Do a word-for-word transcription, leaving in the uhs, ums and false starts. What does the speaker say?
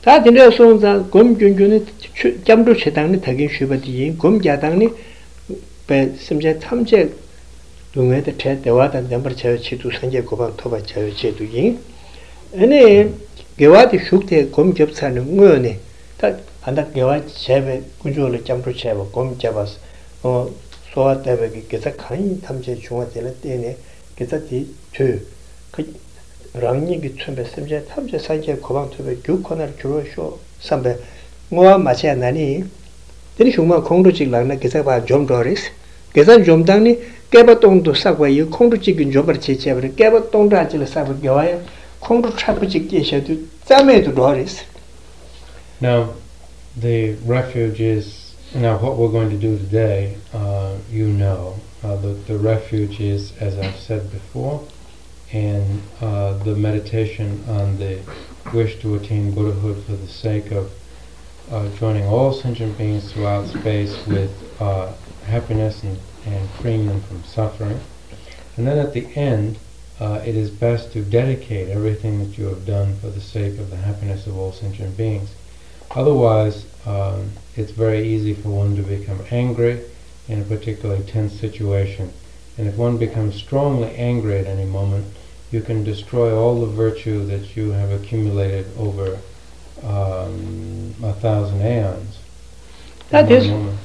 다 되는 소자 검 균균의 잠도 체당이 되긴 쉬버디 검 야당이 배 심지어 탐제 동에다 대화다 넘버 저 치도 산제 고방 토바 저 제도인 아니 개와디 슈크테 검 접사는 거네 다 한다 개와 제베 군주를 잠도 제버 검 잡아서 어 소화 때문에 계속 간 탐제 중화될 때네 계속이 그 랑니기 춘베 심지어 탐제 산제 고방 토베 교권을 주로쇼 삼배 뭐와 마치 나니 되니 정말 공로직 랑나 계속 봐좀 더리스 계산 좀 당니 깨바똥도 싸고 이 공로직인 좀을 제체버리 깨바똥도 아질 싸고 겨와요 공로 차부직 계셔도 짬에도 더리스. Now the refuge is now what we're going to do today, uh, you know, uh, the, the refuge is, as I've said before, and uh, the meditation on the wish to attain Buddhahood for the sake of uh, joining all sentient beings throughout space with uh, happiness and, and freeing them from suffering. And then at the end, uh, it is best to dedicate everything that you have done for the sake of the happiness of all sentient beings. Otherwise, um, it's very easy for one to become angry in a particularly tense situation. And if one becomes strongly angry at any moment, you can destroy all the virtue that you have accumulated over um, a thousand aeons. That is,